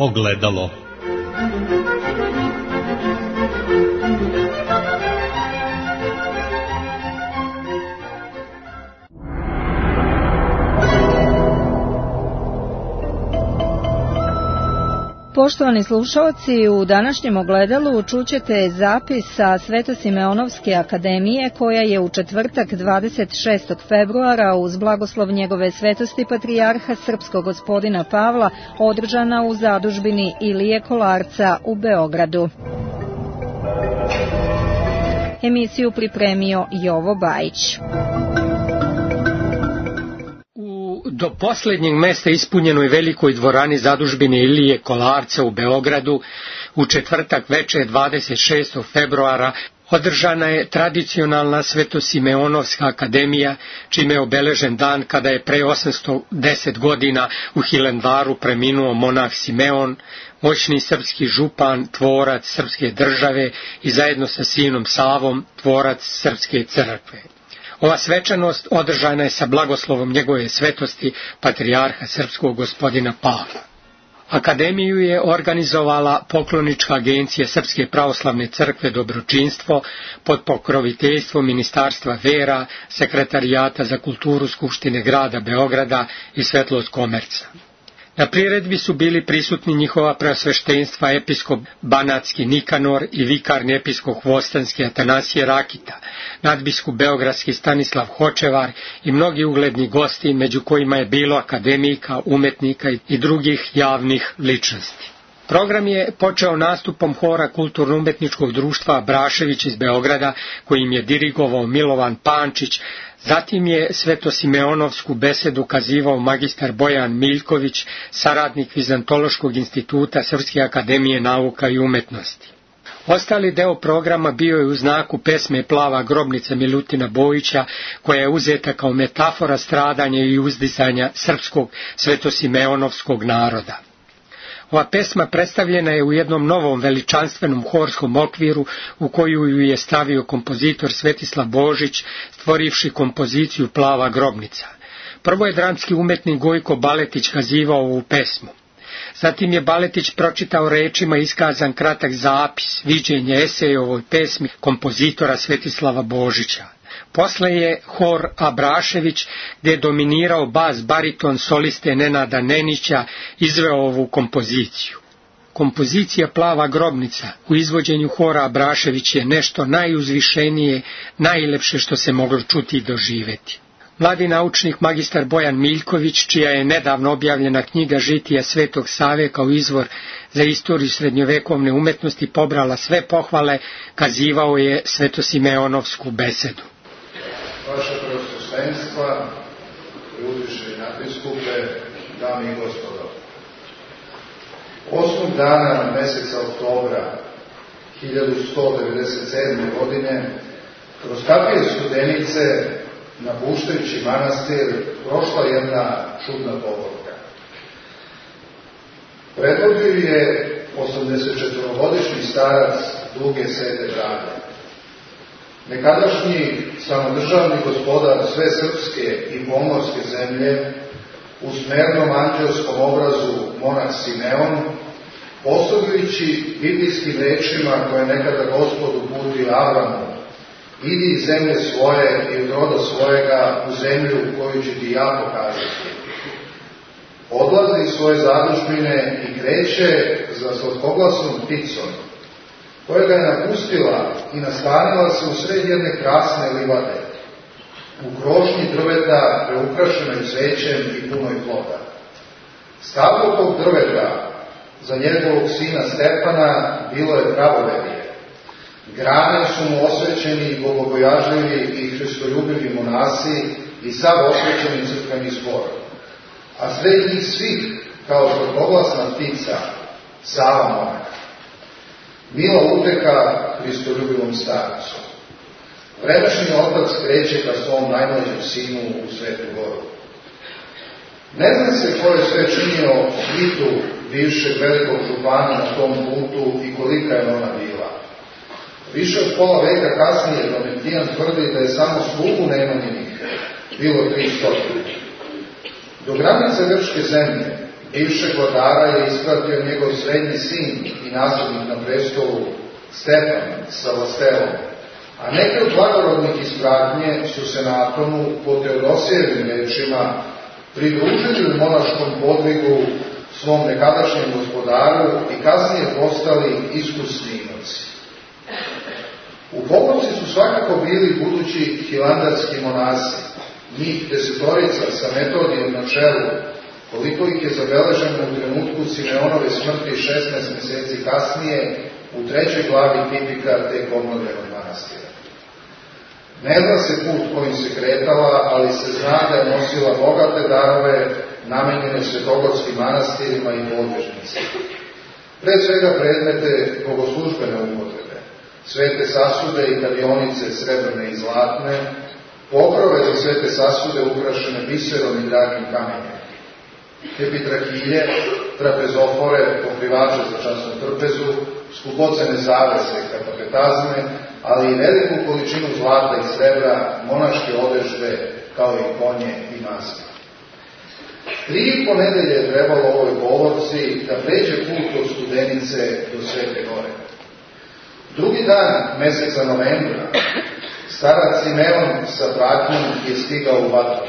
Ogledalo. Poštovani slušalci, u današnjem ogledalu čućete zapis sa Svetosimeonovske akademije koja je u četvrtak 26. februara uz blagoslov njegove svetosti patrijarha srpskog gospodina Pavla održana u zadužbini Ilije Kolarca u Beogradu. Emisiju pripremio Jovo Bajić. Do posljednjeg mesta ispunjenoj velikoj dvorani zadužbine Ilije Kolarca u Beogradu u četvrtak večer 26. februara održana je tradicionalna Svetosimeonovska akademija, čime je obeležen dan kada je pre 810 godina u Hilandaru preminuo monah Simeon, moćni srpski župan, tvorac srpske države i zajedno sa sinom Savom, tvorac srpske crkve. Ova svečanost održana je sa blagoslovom njegove svetosti patrijarha srpskog gospodina Pavla. Akademiju je organizovala poklonička agencija Srpske pravoslavne crkve Dobročinstvo pod pokroviteljstvom Ministarstva vera, Sekretarijata za kulturu Skupštine grada Beograda i Svetlost komerca. Na priredbi su bili prisutni njihova preosveštenstva episkop Banatski Nikanor i vikarni episkop Hvostanski Atanasije Rakita, nadbiskup beogradski Stanislav Hočevar i mnogi ugledni gosti, među kojima je bilo akademika, umetnika i drugih javnih ličnosti. Program je počeo nastupom hora Kulturno-umetničkog društva Abrašević iz Beograda, kojim je dirigovao Milovan Pančić. Zatim je Svetosimeonovsku besedu kazivao magistar Bojan Miljković, saradnik Vizantološkog instituta Srpske akademije nauka i umetnosti. Ostali deo programa bio je u znaku pesme Plava grobnica Milutina Bojića, koja je uzeta kao metafora stradanja i uzdizanja srpskog Svetosimeonovskog naroda. Ova pesma predstavljena je u jednom novom veličanstvenom horskom okviru u koju ju je stavio kompozitor Svetislav Božić, stvorivši kompoziciju Plava grobnica. Prvo je dramski umetnik Gojko Baletić kazivao ovu pesmu. Zatim je Baletić pročitao rečima iskazan kratak zapis, viđenje esej o ovoj pesmi kompozitora Svetislava Božića. Posle je hor Abrašević, gdje je dominirao bas bariton soliste Nenada Nenića, izveo ovu kompoziciju. Kompozicija Plava grobnica u izvođenju hora Abrašević je nešto najuzvišenije, najlepše što se moglo čuti i doživeti. Mladi naučnik magistar Bojan Miljković, čija je nedavno objavljena knjiga Žitija Svetog Save kao izvor za istoriju srednjovekovne umetnosti pobrala sve pohvale, kazivao je Svetosimeonovsku besedu. Vaše preosveštenstva, preuzvišeni nadbiskupe, dame i gospodo. 8. dana meseca oktobra 1197. godine kroz kapije Studenice, napuštajući manastir, prošla jedna čudna povorka. Predvodio je 84-godišnji starac duge sede brade. Nekadašnji samodržavni gospodar sve srpske i pomorske zemlje, u smernom anđelskom obrazu monah Simeon, poslugujući biblijskim rečima koje nekada Gospod uputio Avramu: idi iz zemlje svoje i od roda svojega u zemlju koju ću ti ja pokazati. Odlazi iz svoje zadužbine i kreće za slatkoglasnom pticom, koja ga je napustila i nastanila se u sred jedne krasne livade, u krošnji drveta preukrašenoj cvećem i punoj ploda. Stablo tog drveta za njegovog sina Stefana bilo je pravoverje. Grane su mu osvećeni i bogobojažljivi i hristoljubivi monasi i sav osvećeni crkveni zbor, a sred njih svih, kao slatkoglasna ptica, Sava monah. Mila uteka hristoljubivom starcu. Vremešni otac kreće ka svom najmlađem sinu u Svetu Goru. Ne zna se ko je sve činio svitu bivšeg velikog župana na tom putu i kolika je ona bila. Više od pola veka kasnije Domitijan tvrdi da je samo slugu Nemanjinih bilo 300. Do granice grčke zemlje, bivšeg vladara je ispratio njegov srednji sin i naslednik na prestolu Stefan sa vlastelom, a neke od blagorodnih ispratnje su se na Atonu po Teodosijevim rečima pridružili u monaškom podvigu svom nekadašnjem gospodaru i kasnije postali iskusni inoci. U pomoći su svakako bili budući hilandarski monasi, njih 10 sa Metodijom na čelu, koliko ih je zabeleženo u trenutku Simeonove smrti 16 mjeseci kasnije u 3. glavi tipika tek obnovljenog manastira. Ne zna se put kojim se kretala, ali se zna da je nosila bogate darove namenjene svetogorskim manastirima i podvežnicima. Pre svega predmete bogoslužbene upotrebe, svete sasude i kadionice srebrne i zlatne, pokrove za svete sasude ukrašene biserom i dragim kamenjem, epitrahilje, trapezofore, pokrivače za časnu trpezu, skupocene zavese, kapapetazme, ali i veliku količinu zlata i srebra, monaške odežde, kao i konje i maske. 3,5 nedelje je trebalo ovoj povorci da pređe put od Studenice do Svete Gore. Drugi dan meseca novembra starac Simeon sa pratnjom je stigao u Vatru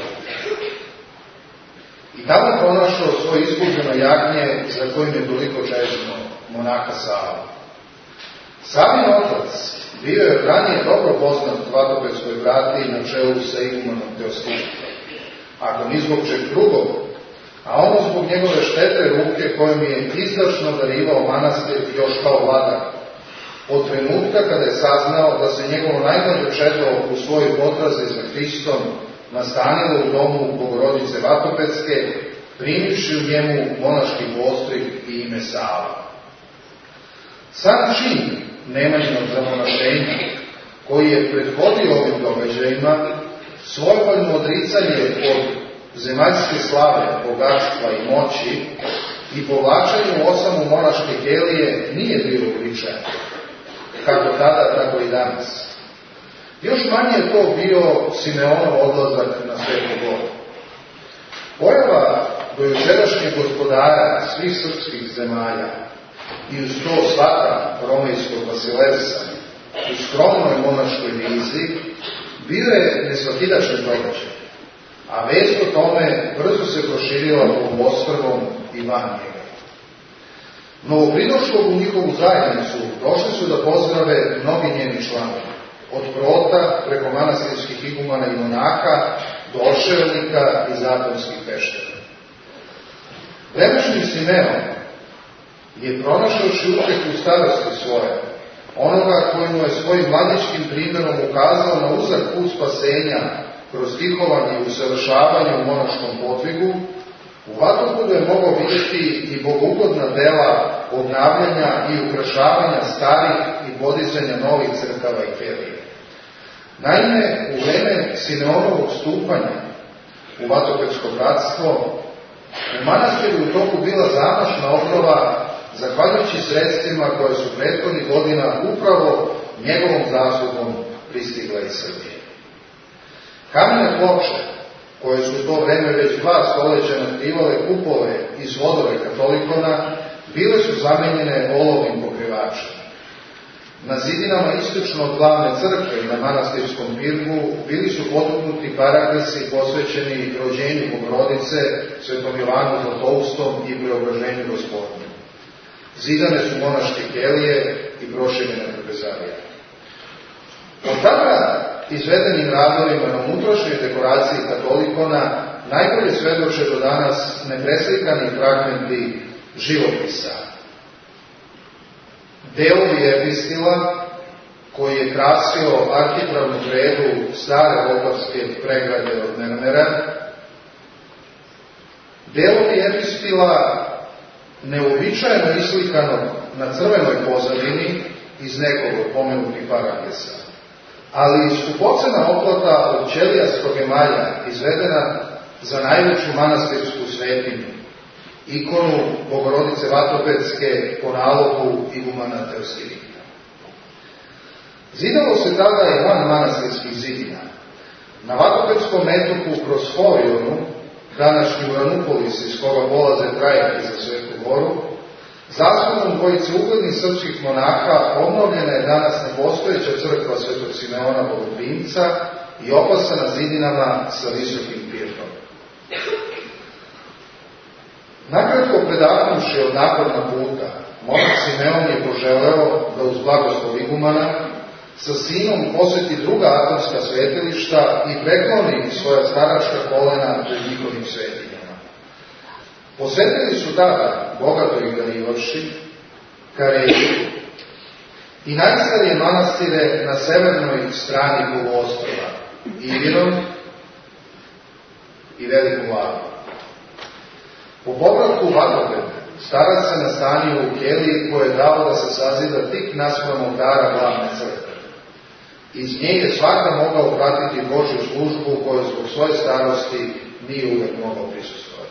i tamo pronašao svoje izgubljeno jagnje za kojim je toliko čežno monaha Sava. Sami otac bio je ranije dobro poznat vatopedskoj brati na čelu sa igumanom Teostinom, ako ni zbog čeg drugog, a ono zbog njegove štete ruke kojom je izdašno darivao manastir još kao vladar, od trenutka kada je saznao da se njegovo najmlađe čedo u svojoj potrazi za Hristom nastanilo u domu Bogorodice Vatopedske, primivši u njemu monaški postrig i ime Sava. Sam čin Nemanjinog zamonašenja, koji je prethodio ovim događajima, svojevoljno odricanje od zemaljske slave, bogatstva i moći i povlačenje u osamu monaške kelije nije bilo uobičajeno, kako tada, tako i danas. Još manje je to bio Simeonov odlazak na Svetu Goru. Pojava dojučerašnjeg gospodara svih srpskih zemalja i uz to svata romejskog Vasilevsa u skromnoj monaškoj vizi bio je nesvakidašnji događaj, a vest o tome brzo se proširila po Bosfornom i van njega. Novopridošlog u njihovu zajednicu došli su da pozdrave mnogi njeni članovi, od prota preko manastirskih igumana i monaha do očevelnika i zakonskih peštera. Vremešni Simeon je pronašavši utjehu u starosti svoje, onoga koji mu je svojim mladičkim primjerom ukazao na uzak put spasenja kroz stihovanje i usavršavanje u monaškom podvigu, u Vatopudu je mogao vidjeti i bogougodna dela obnavljanja i ukrašavanja starih i podizanja novih crkava i kelije. Naime, u vreme Simeonovog stupanja u Vatopedsko bratstvo, u manastiru u toku bila zamašna obnova zahvaljujući sredstvima koje su prethodnih godina upravo njegovom zaslugom pristigla iz Srbije. Kamene ploče, koje su u to vreme već 2 stoljeća nakrivale kupole i svodove katolikona, bile su zamenjene olovnim pokrivačima. Na zidinama istočno od glavne crkve i na manastirskom pirgu bili su potuknuti paragresi posvećeni rođenju Bogorodice, Svetom Jovanu Zlatoustom i Preobraženju Gospodnju. Zidane su monaške kelije i proširene trpezarije. Od tada izvedenim radovima na unutrašnjoj dekoraciji katolikona najbolje svedoče do danas nepreslikani fragmenti živopisa. Delovi epistila koji je krasio arhipravnu gredu stare Volgarske pregrade od Mermera, delovi epistila neuobičajeno islikano na crvenoj pozadini iz nekog od pomenutih paragresa, ali i skupocena oplata od ćelijastog emalja izvedena za najveću manastirsku svetinju, ikonu Bogorodice Vatopedske po nalogu igumana Teostinika. Zidalo se tada i van manastirskih zidina. Na Vatopedskom metoku kroz Forionu današnji Uranupolis iz koga polaze trajekti za Svetu Goru, zaslugom dvojice uglednih srpskih monaha obnovljena je danas nepostojeća crkva Svetog Simeona Bogoprimca i opasana zidinama sa visokim pirtom. Nakratko predahnuvši od naporna puta, monah Simeon je poželeo da uz blagoslov igumana sa sinom poseti druga atonska svetilišta i prekloni svoja staračka kolena pred njihovim svetinjama. Posetili su tada bogato ih Garivaši, Kareji i najstarije manastire na severnoj strani poluostrva, Iviron i Veliku Lavu. Po povratku u Vatoped, starac se nastanio u keliji koje je dalo da se sazida tik naspram oltara glavne crkve. Iz nje je svaka mogao pratiti Božju službu u kojoj zbog svoje starosti nije uvek mogao prisustvovati.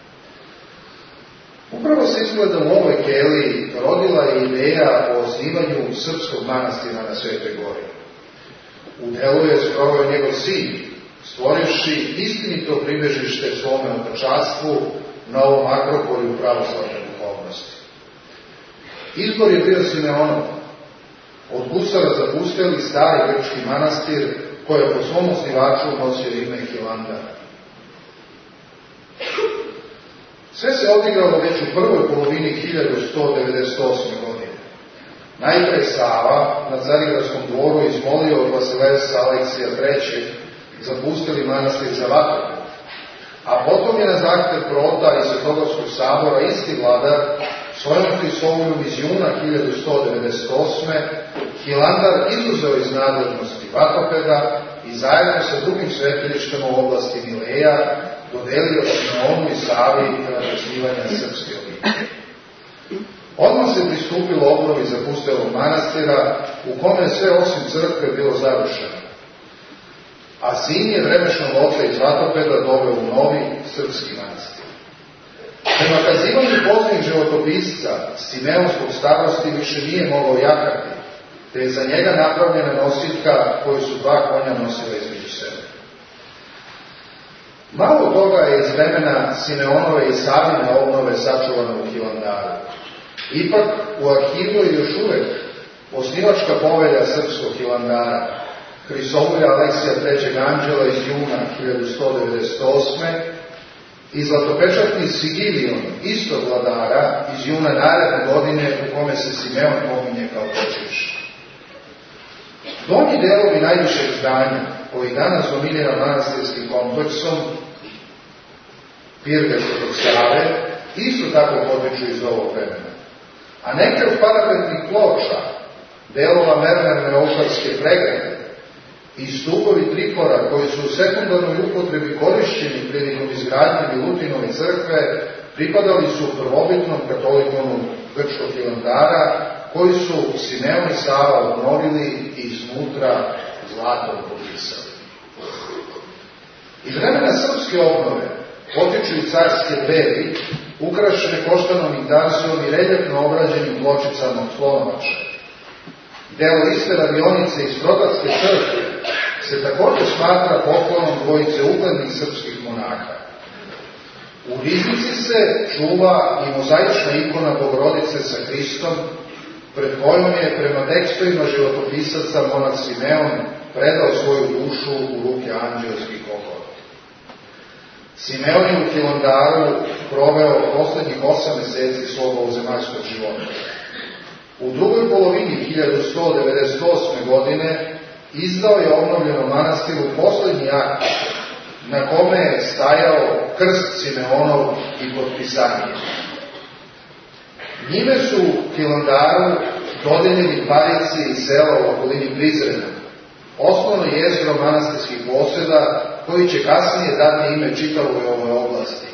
Upravo se izgleda u ovoj keliji rodila je ideja o osnivanju srpskog manastira na Svetoj Gori. U delu je sproveo njegov sin, stvorivši istinito pribežište svome otočanstvu na ovom akropolju pravoslavne duhovnosti. Izbor je bio Simeonov. Od gusara zapustili stari grčki manastir koji je po svom osnivaču nosio ime Hilandar. Sve se odigralo već u prvoj polovini 1198. godine. Najpre Sava na Carigradskom dvoru izmolio od Vasilevsa Aleksija III. Zapustili manastir za Vatoped, a potom je na zahtev Prota i Svetogorskog sabora isti vladar svojom Hristovoljom iz juna 1198. Hilandar izuzeo iz nadležnosti Vatopeda i zajedno sa drugim svetilištima u oblasti Mileja dodelio Simeonu i Savi radi osnivanja srpske obitelji. Odmah se pristupilo obnovi zapustelog manastira u kome je sve osim crkve bilo završeno, a sin je vremešnog oca iz Vatopeda doveo u novi srpski manastir. Prema kazivanju poznijeg životopisca, Simeon zbog starosti više nije mogao jahati, te je za njega napravljena nosiljka koju su dva konja nosila između sebe. Malo toga je iz vremena Simeonove i Savine obnove sačuvano u Hilandaru. Ipak, u arhivu je još uvek osnivačka povelja srpskog Hilandara, Hrisovulja Aleksija III. Anđela iz juna 1198. i zlatopečatni Sigilion, istog vladara, iz juna naredne godine u kome se Simeon pominje kao počivši. Donji delovi najvišeg zdanja, koji danas dominira manastirskim kompleksom, Pirge Svetog Save, isto tako potiču iz ovog vremena. A neke od parapetnih ploča, delova mermerne oltarske pregrade i stupovi trikora koji su u sekundarnoj upotrebi korišćeni prilikom izgradnje Milutinove crkve pripadali su prvobitnom katolikovnom grčkog Hilandara koji su Simeon i Sava obnovili i iznutra zlatom popisali. Iz vremena srpske obnove potiču i carske drevi, ukrašene koštanom intarsijom i reljefno obrađenim pločicama od slonovača. Delo iste radionice iz Protatske crkve se također smatra poklonom dvojice uglednih srpskih monaha. U riznici se čuva i mozaična ikona Bogorodice sa Hristom, pred kojom je prema tekstovima životopisaca monah Simeon predao svoju dušu u ruke anđelskih okova. Simeon je u Hilandaru proveo poslednjih 8 meseci svog ovozemaljskog života. U drugoj polovini 1198. godine izdao je obnovljenom manastiru poslednji akt na kome je stajao krst Simeonov i potpisanje. Njime su Hilandaru dodeljeni parici i sela u okolini Prizrena, osnovno jezgro manastirskih poseda koji će kasnije dati ime čitavoj ovoj oblasti.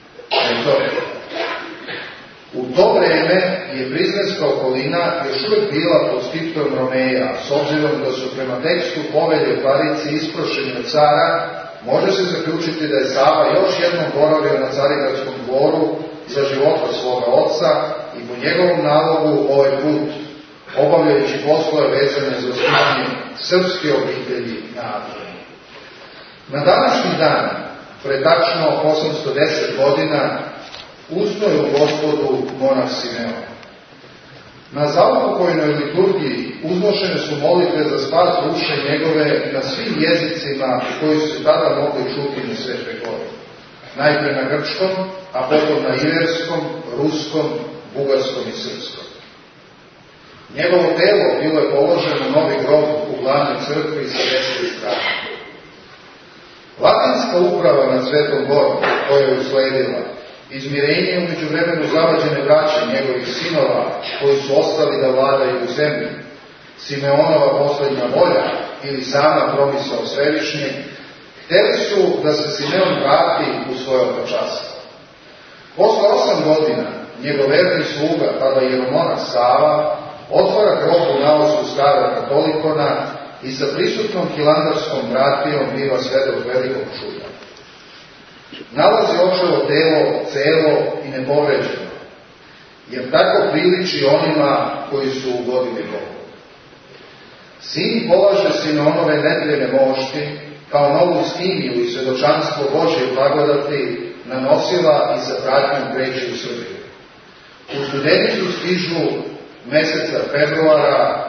U to vreme je Prizrenska okolina još uvek bila pod stiptom Romeja, s obzirom da su prema tekstu povelje parici isprošeni od cara, može se zaključiti da je Sava još jednom boravio na Carigradskom dvoru za života svoga oca i po njegovom nalogu ovaj put obavljajući poslove vezane za osnivanje srpske obitelji na Adranu. Na današnji dan pre tačno 810 godina, usno je u Gospodu monah Simeon. Na zaupokojnoj liturgiji uznošene su molitve za spas duše njegove na svim jezicima koji su se tada mogli čuti na Svetoj gori. Najpre na grčkom, a potom na iverskom, ruskom, bugarskom i srpskom. Njegovo telo bilo je položeno u novi grob u glavnoj crkvi sa desne strane. Latinska uprava nad Svetom gorom, koja je usledila, izmirenje u međuvremenu zavađene braće njegovih sinova, koji su ostali da vladaju u zemlji, Simeonova poslednja volja ili sama promisao Svevišnjeg, hteli su da se Simeon vrati u svoje otačanstvo. Posle 8 godina, njegov verni sluga, tada jeromonah Sava, otvara grob u nalazu starog katolikona i sa prisutnom hilandarskom bratijom biva svedok velikog čuda. Nalazi očevo telo celo i nepovređeno, jer tako priliči onima koji su ugodili Bogu. Sin polaže Simeonove nedeljne mošti kao novu skimiju i svedočanstvo Božje blagodati na nosila i sa pratnjom kreće u Srbiju. U Studenicu stižu meseca februara,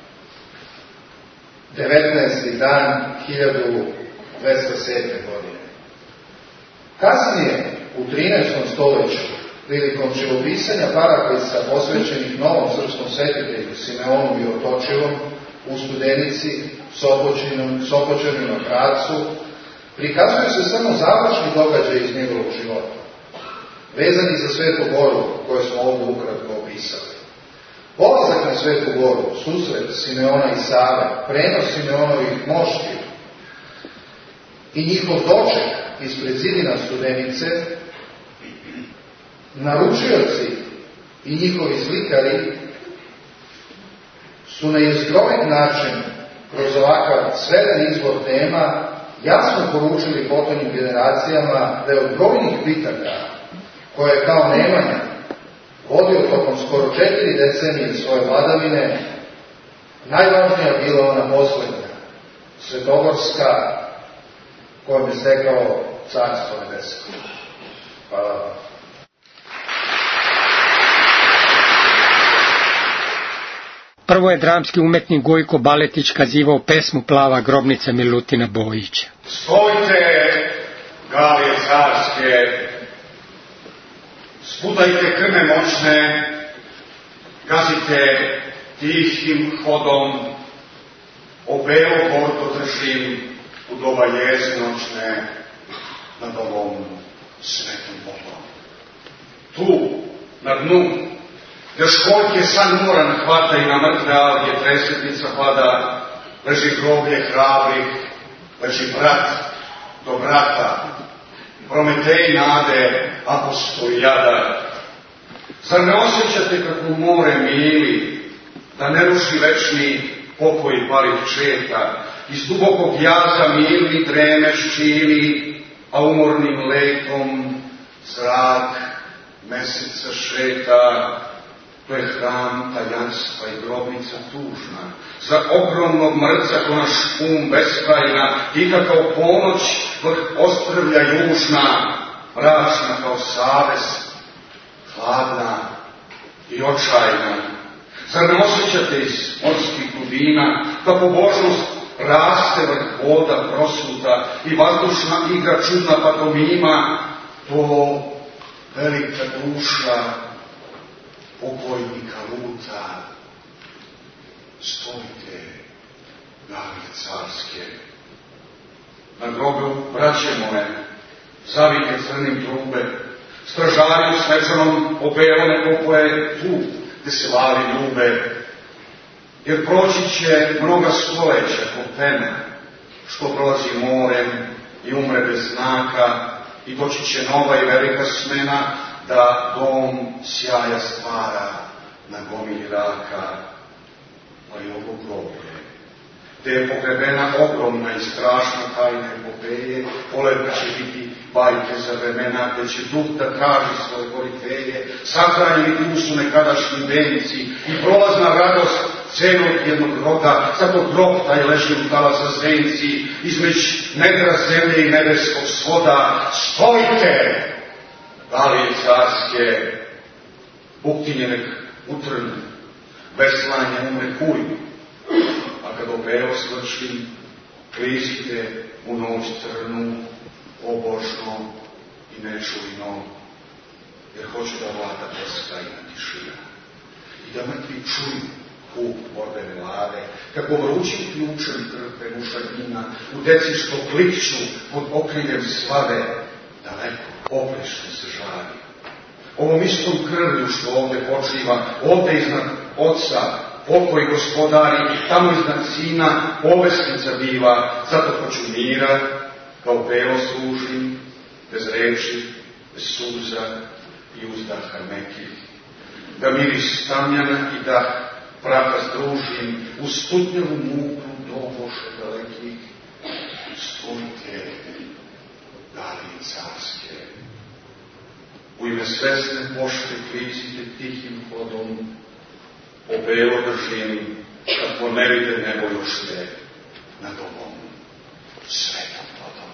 19. dan 1207. godine. Kasnije, u 13. stoljeću, prilikom živopisanja paraklica posvećenih novom srpskom svetitelju Simeonu Mirotočivom u Studenici, Sopoćanu na Gracu, prikazuje se samo završni događaj iz njegovog života, vezani za Svetu goru, koje smo ovdje ukratko opisali. Polazak na Svetu goru, susret Simeona i Save, prenos Simeonovih mošti i njihov doček ispred zidina Studenice, naručioci i njihovi slikari su na jezgrovit način, kroz ovakav sveden izbor tema, jasno poručili potonjim generacijama da je od brojnih pitaka, koje je kao Nemanja vodio tokom skoro 4 decenije svoje vladavine, najvažnija bila ona poslednja, svetogorska, kojom je stekao Carstvo nebesko. Hvala. Prvo je dramski umetnik Gojko Baletić kazivao pesmu Plava grobnica Milutina Bojića. Stojte, galije carske, spudajte krme moćne, gazite tihim hodom, o belo gordo držim u doba jeznoćne nad ovom svetom vodom. Tu, na dnu, gde školjke san moran hvata i na mrtve alge tresetnica pada, leži groblje hrabrih, leži brat do brata, Prometej nade, apostol jada. Zar ne osjećate kako more mili, da ne ruši večni pokoj palih četa, iz dubokog jaza mirni dreme ščili, a umornim letom zrak meseca šeta. To je hram tajanstva i grobnica tužna, za ogromnog mrca ko naš beskrajna, tiha kao ponoć, vrh ostrvlja južna, mračna kao savest, hladna i očajna. Zar ne osjećate iz morskih dubina, da pobožnost raste vrh voda prosuta i vazdušna igra čudna pantomima, to velika duša pokojnika luta. Stojite, galije carske, na grobu braće moje, zavite crnim trube, stražarju svečanom obelone popoje tu, gde se vali ljube, jer proći će mnoga stoleća ko pena, što prolazi morem i umre bez znaka, i doći će nova i velika smena, da dom sjaja stvara na gomili raka. Pa i ovo groblje, gde je pogrebena ogromna i strašna tajna epopeje, polepa će biti bajke za vremena, gde će duh da traži svoje korifeje, sahranjeni tu su nekadašnji venci i prolazna radost celog jednog roda, zato grob taj leži u talasa zvenci, između nedra zemlje i nebeskog svoda. Stojte, dalije carske, buktinje nek utrnu, veslanje umre kuj, a kad opeo svrši, klizite u noć crnu, obožno i nečujno, jer hoću da vlada postajna tišina i da mrtvi čuju huk borbene lade, kako vrućim ključem krpe mušadnjina, u deci što klikću pod okriljem slave, daleko oprešno se žari. Ovom istom krvlju što ovde počiva, ovde iznad oca, pokoj gospodari, tamo iznad sina, povesnica biva, zato hoću mira, kao pelo služim, bez reči, bez suza i uzdaha nekih, da miris tamjana i da praha združim, u stutnjevu muku doboše dalekih, stojte, dalije carske. U ime svesne pošte klizite tihim hodom, obelo držim, kako ne vide nebo još te nad ovom svetom vodom.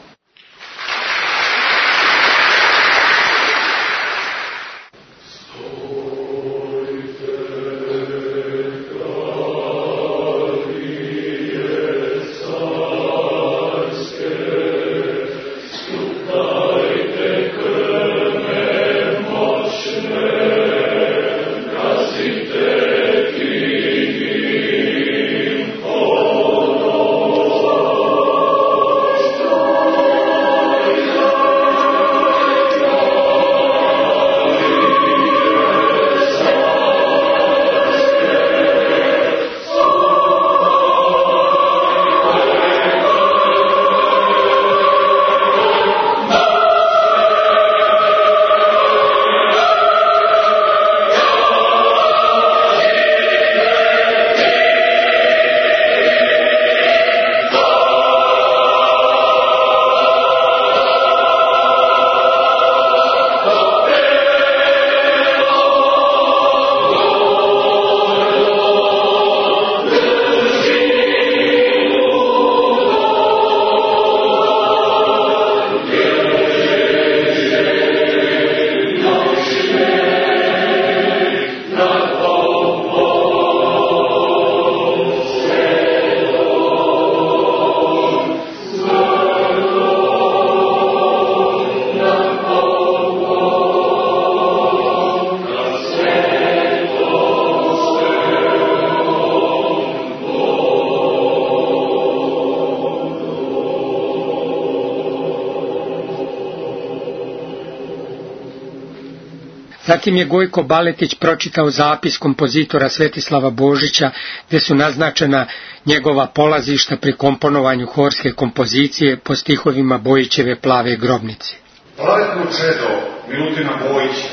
Zatim je Gojko Baletić pročitao zapis kompozitora Svetislava Božića, gde su naznačena njegova polazišta pri komponovanju horske kompozicije po stihovima Bojićeve Plave grobnice. Plavetno čedo Milutina Bojića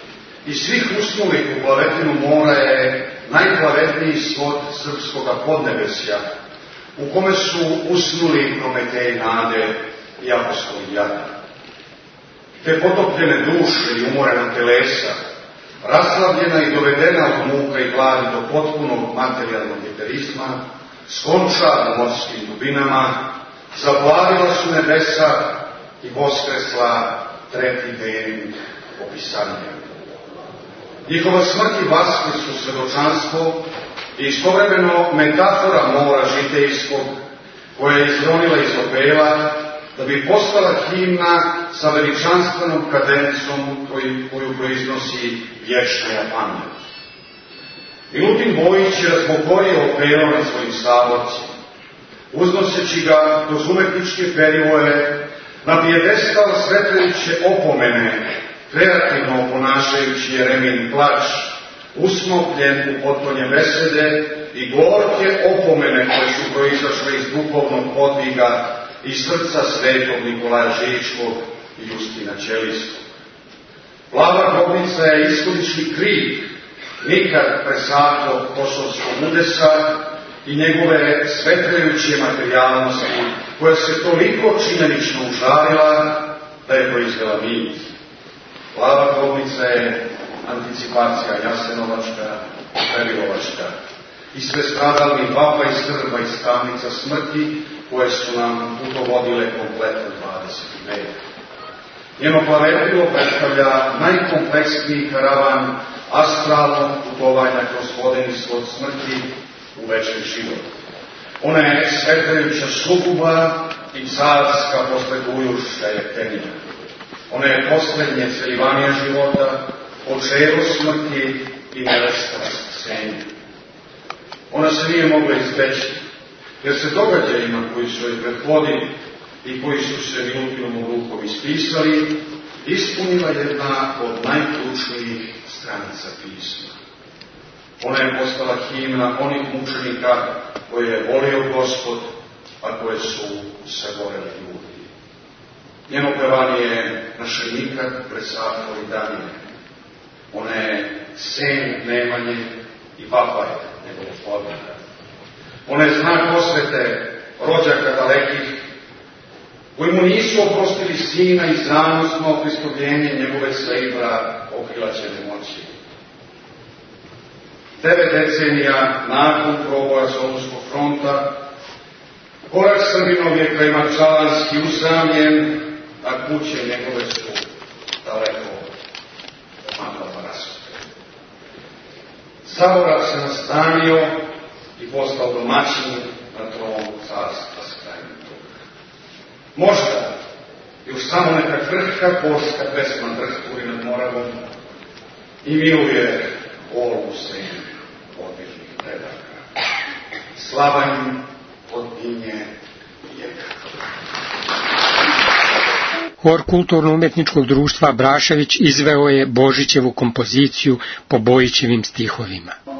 i svih usnulih u Plavetinu mora je najplavetniji svod srpskoga podnebesja, u kome su usnuli Prometej nade i apostoli jada. Te potopljene duše i umorena telesa, raslavljena i dovedena od muka i gladi do potpunog materijalnog eterizma, skonča u morskim dubinama, zaplavila su nebesa i voskresla treti den opisanja. Njihova smrt i vaskrs su svedočanstvo i istovremeno metafora mora žitejskog, koja je izronila iz opela, da bi postala himna sa veličanstvenom kadencom koju proiznosi vječna pamet. Milutin Bojić je razbogorio opelom na svojim saborcima, uznoseći ga kroz umetničke perivoje na pijedestal svetlejuće opomene, kreativno oponašajući Jeremin plač, usmokljen u potonje besede i gorke opomene koje su proizašle iz duhovnog podviga i srca svetog Nikolaja Žičkog i Justina Ćelijskog. Plava grobnica je ishodični krik nikad presakog kosovskog udesa i njegove svetlejuće materijalnosti, koja se toliko činjenično užarila da je proizvela mit. Plava grobnica je anticipacija jasenovačka, prebilovačka i sve stradalni vapa i Srba iz tamnica smrti koje su nam putovodile kompletan 20. vek. Njeno plavetilo predstavlja najkompleksniji karavan astralnog putovanja kroz vodenstvo od smrti u večni život. Ona je svetajuća sukuba i carska posle gujušća jeftenija. Ona je poslednje celivanije života, očevo smrti i nevesta vaskrsenja. Ona se nije mogla izbeći, jer se događajima koji su joj prethodili i koji su se Milukinom rukom ispisali, ispunila jedna od najključnijih stranica pisma. Ona je postala himna onih mučenika koje je volio Gospod, a koje su se voleli ljudi. Njeno pevanje je naše nikad presahlo i danije. Ona je sen Nemanje i vapaj njegovog podvika. Ona je znak osvete rođaka dalekih, koji mu nisu oprostili sina i zanosno pristovljenje njegove svejbra okrilaćene moći. 9 decenija nakon proboja Solunskog fronta, korak Srbinov je kraj Marčalanski usamljen, a kuće njegove su daleko makava rasute. Savorak se nastanio i postao domaćin na tronu carstva s krajem toga. Možda još samo neka krhka polska pesma drhturi nad Moravom i miluje olu senju odvižnih predaka. Slavanj od dinje jeka. Hor kulturno-umetničkog društva Brašević izveo je Božićevu kompoziciju po Bojićevim stihovima.